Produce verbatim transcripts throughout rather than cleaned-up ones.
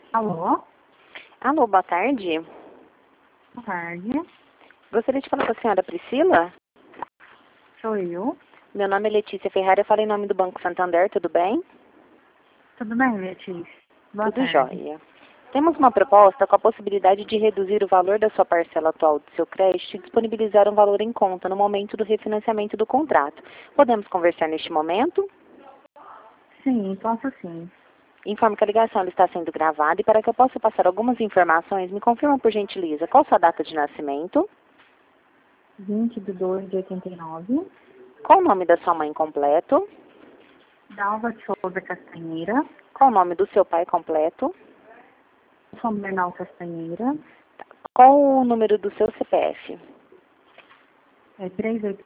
Alô? Alô, boa tarde. Boa tarde. Gostaria de falar com a senhora Priscila? Sou eu. Meu nome é Letícia Ferrari, eu falo em nome do Banco Santander, tudo bem? Tudo bem, Letícia? Boa Tudo tarde. jóia. Temos uma proposta com a possibilidade de reduzir o valor da sua parcela atual do seu crédito e disponibilizar um valor em conta no momento do refinanciamento do contrato. Podemos conversar neste momento? Sim, posso sim. Informo que a ligação ela está sendo gravada e para que eu possa passar algumas informações, me confirma por gentileza qual sua data de nascimento, vinte de dois de oitenta e nove. qual o nome da sua mãe completo, Dalva de Souza Castanheira. qual o nome do seu pai completo, Sou Bernal Castanheira. qual o número do seu C P F. É três oito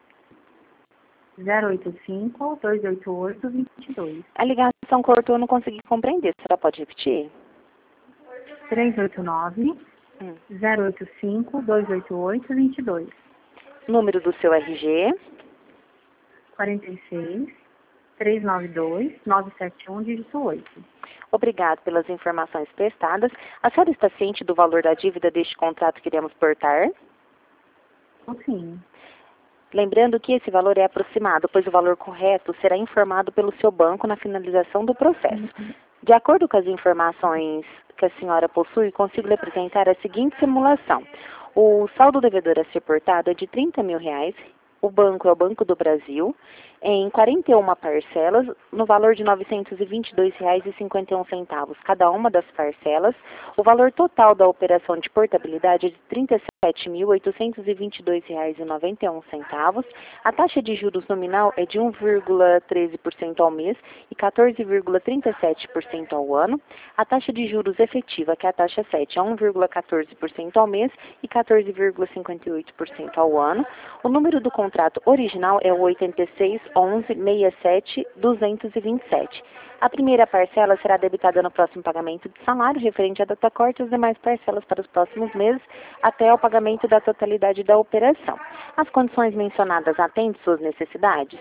zero oito cinco dois oito oito dois dois. A ligação cortou, eu não consegui compreender. A senhora pode repetir? três oito nove Hum. zero oito cinco dois oito oito dois dois. Número do seu R G, quarenta e seis trezentos e noventa e dois nove sete um, dígito oito. Obrigado pelas informações prestadas. A senhora está ciente do valor da dívida deste contrato que iremos portar? Sim. Lembrando que esse valor é aproximado, pois o valor correto será informado pelo seu banco na finalização do processo. De acordo com as informações que a senhora possui, consigo lhe apresentar a seguinte simulação. O saldo devedor a ser portado é de trinta mil reais. O banco é o Banco do Brasil, em quarenta e uma parcelas, no valor de novecentos e vinte e dois reais e cinquenta e um centavos cada uma das parcelas. O valor total da operação de portabilidade é de trinta e sete mil oitocentos e vinte e dois reais e noventa e um centavos. A taxa de juros nominal é de um vírgula treze por cento ao mês e quatorze vírgula trinta e sete por cento ao ano. A taxa de juros efetiva, que é a taxa sete, é um vírgula quatorze por cento ao mês e quatorze vírgula cinquenta e oito por cento ao ano. O número do contrato original é o oitenta e seis onze sessenta e sete duzentos e vinte e sete. A primeira parcela será debitada no próximo pagamento de salário referente à data corte e as demais parcelas para os próximos meses até o pagamento da totalidade da operação. As condições mencionadas atendem suas necessidades?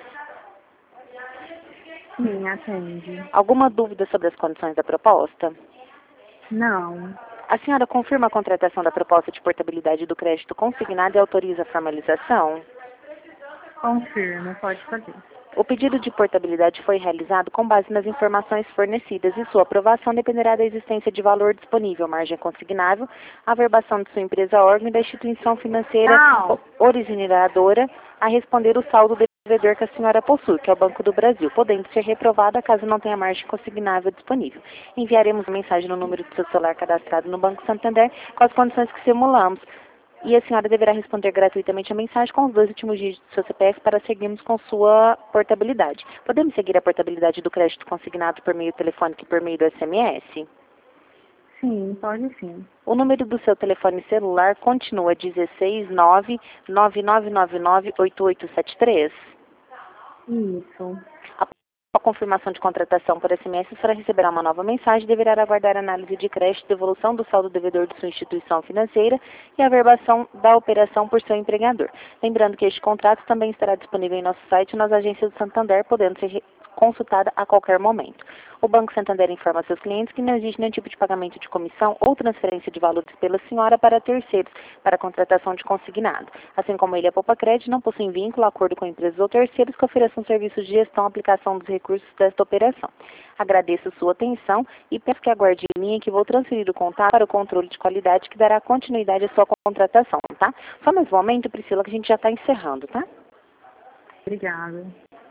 Sim, atende. Alguma dúvida sobre as condições da proposta? Não. A senhora confirma a contratação da proposta de portabilidade do crédito consignado e autoriza a formalização? Confirmo, pode fazer. O pedido de portabilidade foi realizado com base nas informações fornecidas e sua aprovação dependerá da existência de valor disponível, margem consignável, averbação de sua empresa órgão e da instituição financeira Não. originadora a responder o saldo devedor que a senhora possui, que é o Banco do Brasil, podendo ser reprovada caso não tenha margem consignável disponível. Enviaremos uma mensagem no número do seu celular cadastrado no Banco Santander com as condições que simulamos. E a senhora deverá responder gratuitamente a mensagem com os dois últimos dígitos do seu C P F para seguirmos com sua portabilidade. Podemos seguir a portabilidade do crédito consignado por meio telefônico e por meio do S M S? Sim, pode sim. O número do seu telefone celular continua dezesseis nove nove nove nove nove oito oito sete três? Isso. A confirmação de contratação por S M S, a senhora receberá uma nova mensagem e deverá aguardar a análise de crédito, devolução do saldo devedor de sua instituição financeira e a averbação da operação por seu empregador. Lembrando que este contrato também estará disponível em nosso site e nas agências do Santander, podendo ser consultada a qualquer momento. O Banco Santander informa a seus clientes que não existe nenhum tipo de pagamento de comissão ou transferência de valores pela senhora para terceiros para a contratação de consignado. Assim como ele, a Poupa Crédito não possui vínculo, acordo com empresas ou terceiros que ofereçam serviços de gestão e aplicação dos recursos desta operação. Agradeço sua atenção e peço que aguarde em linha que vou transferir o contato para o controle de qualidade que dará continuidade à sua contratação, tá? Só mais um momento, Priscila, que a gente já está encerrando, tá? Obrigada.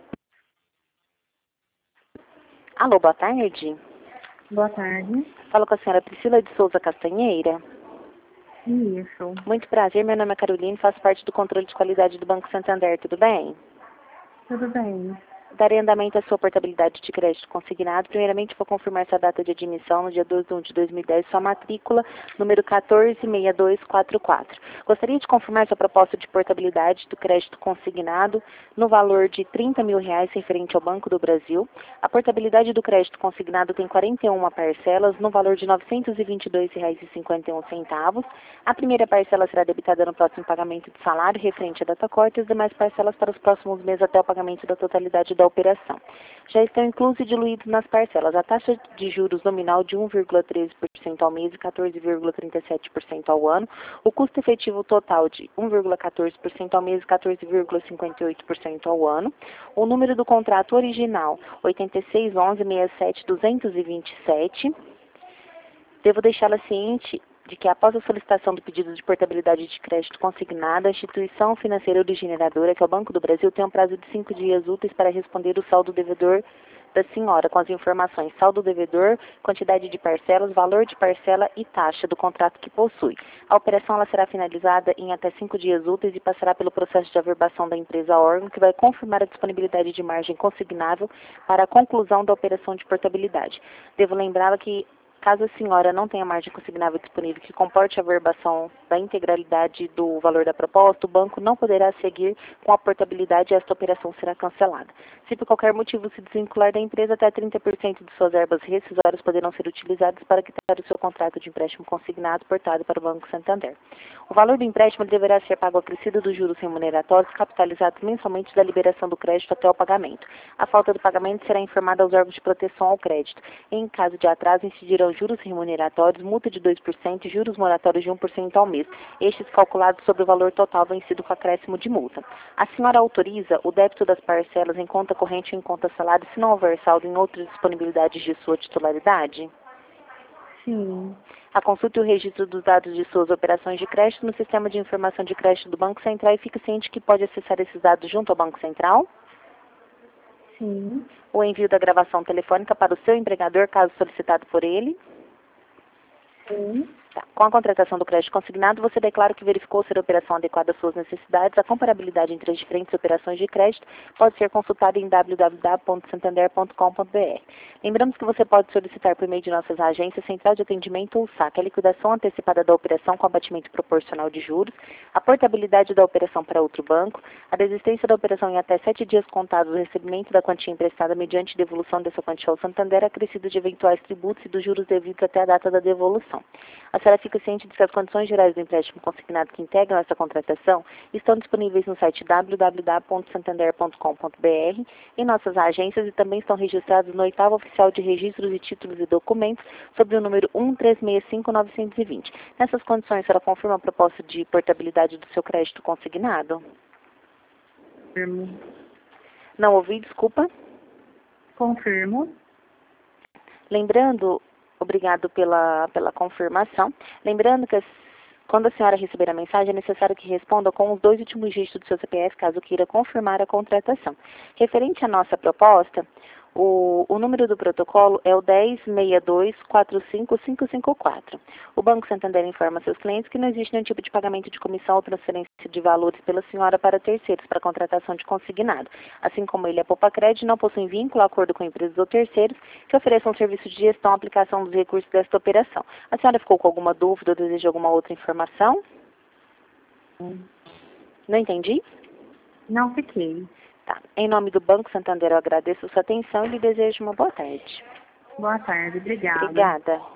Alô, boa tarde. Boa tarde. Falo com a senhora Priscila de Souza Castanheira. Isso. Muito prazer, meu nome é Caroline, faço parte do controle de qualidade do Banco Santander, tudo bem? Tudo bem. Darei andamento à sua portabilidade de crédito consignado. Primeiramente, vou confirmar sua data de admissão no dia doze de um de dois mil e dez, sua matrícula, número quatorze seis dois quatro quatro. Gostaria de confirmar sua proposta de portabilidade do crédito consignado no valor de trinta mil reais referente ao Banco do Brasil. A portabilidade do crédito consignado tem quarenta e uma parcelas no valor de novecentos e vinte e dois reais e cinquenta e um centavos. A primeira parcela será debitada no próximo pagamento de salário referente à data corte e as demais parcelas para os próximos meses até o pagamento da totalidade da da operação. Já estão inclusos e diluídos nas parcelas a taxa de juros nominal de um vírgula treze por cento ao mês e quatorze vírgula trinta e sete por cento ao ano, o custo efetivo total de um vírgula quatorze por cento ao mês e quatorze vírgula cinquenta e oito por cento ao ano, o número do contrato original oitenta e seis onze sessenta e sete duzentos e vinte e sete. Devo deixá-la ciente de que após a solicitação do pedido de portabilidade de crédito consignada, a instituição financeira originadora, que é o Banco do Brasil, tem um prazo de cinco dias úteis para responder o saldo devedor da senhora com as informações saldo devedor, quantidade de parcelas, valor de parcela e taxa do contrato que possui. A operação ela será finalizada em até cinco dias úteis e passará pelo processo de averbação da empresa órgão, que vai confirmar a disponibilidade de margem consignável para a conclusão da operação de portabilidade. Devo lembrá-la que caso a senhora não tenha margem consignável disponível que comporte a averbação da integralidade do valor da proposta, o banco não poderá seguir com a portabilidade e esta operação será cancelada. Se por qualquer motivo se desvincular da empresa, até trinta por cento de suas verbas rescisórias poderão ser utilizadas para quitar o seu contrato de empréstimo consignado portado para o Banco Santander. O valor do empréstimo deverá ser pago acrescido dos juros remuneratórios capitalizados mensalmente da liberação do crédito até o pagamento. A falta do pagamento será informada aos órgãos de proteção ao crédito. Em caso de atraso, incidirão juros remuneratórios, multa de dois por cento e juros moratórios de um por cento ao mês, estes calculados sobre o valor total vencido com acréscimo de multa. A senhora autoriza o débito das parcelas em conta corrente ou em conta salário se não houver saldo em outras disponibilidades de sua titularidade? Sim. A consulta e o registro dos dados de suas operações de crédito no sistema de informação de crédito do Banco Central e fica ciente que pode acessar esses dados junto ao Banco Central? Sim. O envio da gravação telefônica para o seu empregador, caso solicitado por ele? Sim. Tá. Com a contratação do crédito consignado, você declara que verificou ser a operação adequada às suas necessidades. A comparabilidade entre as diferentes operações de crédito pode ser consultada em w w w ponto santander ponto com ponto b r. Lembramos que você pode solicitar por meio de nossas agências Central de Atendimento ou S A C a liquidação antecipada da operação com abatimento proporcional de juros, a portabilidade da operação para outro banco, a desistência da operação em até sete dias contados do recebimento da quantia emprestada mediante devolução dessa quantia ao Santander, acrescido de eventuais tributos e dos juros devidos até a data da devolução. A senhora fica ciente de que as condições gerais do empréstimo consignado que integram essa contratação estão disponíveis no site w w w ponto santander ponto com ponto b r, em nossas agências e também estão registrados no oitavo Oficial de Registros e Títulos e Documentos, sob o número um três seis cinco nove dois zero. Nessas condições, a senhora confirma a proposta de portabilidade do seu crédito consignado? Confirmo. Não ouvi, desculpa. Confirmo. Lembrando, obrigado pela, pela confirmação. Lembrando que as, quando a senhora receber a mensagem, é necessário que responda com os dois últimos dígitos do seu C P F, caso queira confirmar a contratação. Referente à nossa proposta, o, o número do protocolo é o dez seis dois quatro cinco cinco cinco quatro. O Banco Santander informa seus clientes que não existe nenhum tipo de pagamento de comissão ou transferência de valores pela senhora para terceiros para contratação de consignado. Assim como ele, a Poupa Crédito não possui vínculo, acordo com empresas ou terceiros que ofereçam serviço de gestão e aplicação dos recursos desta operação. A senhora ficou com alguma dúvida ou deseja alguma outra informação? Hum. Não entendi? Não fiquei. Tá. Em nome do Banco Santander, eu agradeço a sua atenção e lhe desejo uma boa tarde. Boa tarde. Obrigada. Obrigada.